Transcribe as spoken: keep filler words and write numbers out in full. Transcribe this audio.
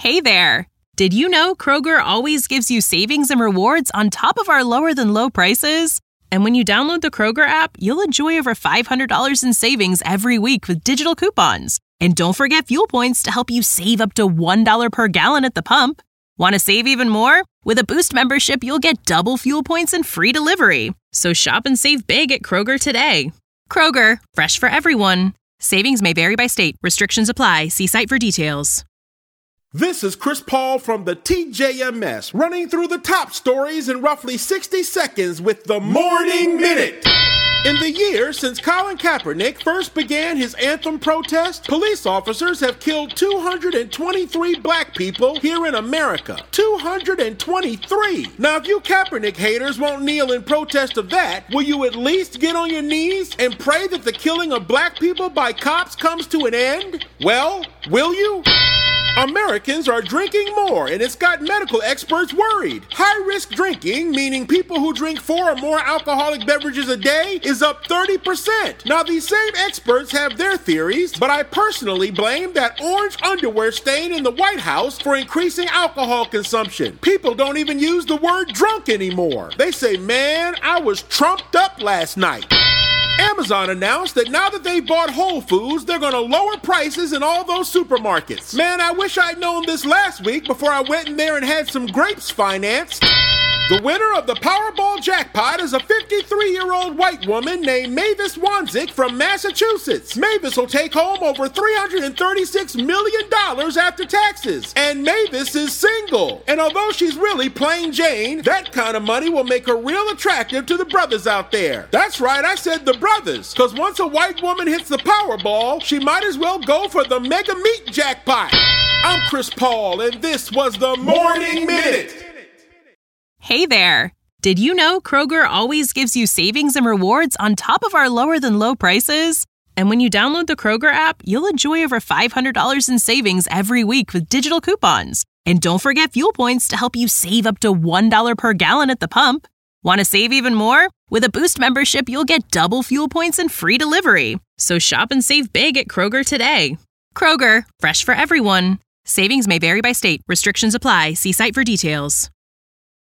Hey there! Did you know Kroger always gives you savings and rewards on top of our lower-than-low prices? And when you download the Kroger app, you'll enjoy over five hundred dollars in savings every week with digital coupons. And don't forget fuel points to help you save up to one dollar per gallon at the pump. Want to save even more? With a Boost membership, you'll get double fuel points and free delivery. So shop and save big at Kroger today. Kroger, fresh for everyone. Savings may vary by state. Restrictions apply. See site for details. This is Chris Paul from the T J M S, running through the top stories in roughly sixty seconds with the Morning Minute. In the year since Colin Kaepernick first began his anthem protest, police officers have killed two hundred twenty-three black people here in America. two hundred twenty-three! Now, if you Kaepernick haters won't kneel in protest of that, will you at least get on your knees and pray that the killing of black people by cops comes to an end? Well, will you? Americans are drinking more, and it's got medical experts worried. High-risk drinking, meaning people who drink four or more alcoholic beverages a day, is up thirty percent. Now, these same experts have their theories, but I personally blame that orange underwear stain in the White House for increasing alcohol consumption. People don't even use the word drunk anymore. They say, man, I was trumped up last night. Amazon announced that now that they bought Whole Foods, they're going to lower prices in all those supermarkets. Man, I wish I'd known this last week before I went in there and had some grapes financed. The winner of the Powerball jackpot is a fifty-three-year-old white woman named Mavis Wanzik from Massachusetts. Mavis will take home over three hundred thirty-six million dollars after taxes. And Mavis is single. And although she's really plain Jane, that kind of money will make her real attractive to the brothers out there. That's right, I said the brothers. Because once a white woman hits the Powerball, she might as well go for the Mega Meat jackpot. I'm Chris Paul, and this was the Morning Minute. Hey there! Did you know Kroger always gives you savings and rewards on top of our lower-than-low prices? And when you download the Kroger app, you'll enjoy over five hundred dollars in savings every week with digital coupons. And don't forget fuel points to help you save up to one dollar per gallon at the pump. Want to save even more? With a Boost membership, you'll get double fuel points and free delivery. So shop and save big at Kroger today. Kroger, fresh for everyone. Savings may vary by state. Restrictions apply. See site for details.